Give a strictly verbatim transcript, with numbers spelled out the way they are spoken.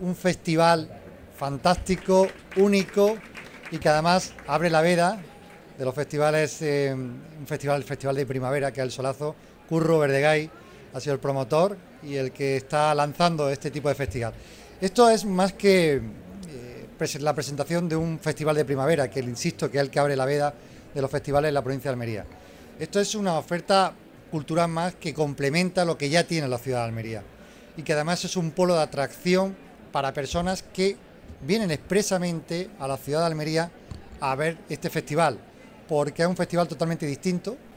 un festival fantástico, único y que además abre la veda de los festivales, eh, un festival, el Festival de Primavera, que es el Solazo. Curro Verdegay ha sido el promotor y el que está lanzando este tipo de festival. Esto es más que eh, la presentación de un festival de primavera, que insisto que es el que abre la veda de los festivales en la provincia de Almería. Esto es una oferta cultural más que complementa lo que ya tiene la ciudad de Almería y que además es un polo de atracción para personas que vienen expresamente a la ciudad de Almería a ver este festival, porque es un festival totalmente distinto,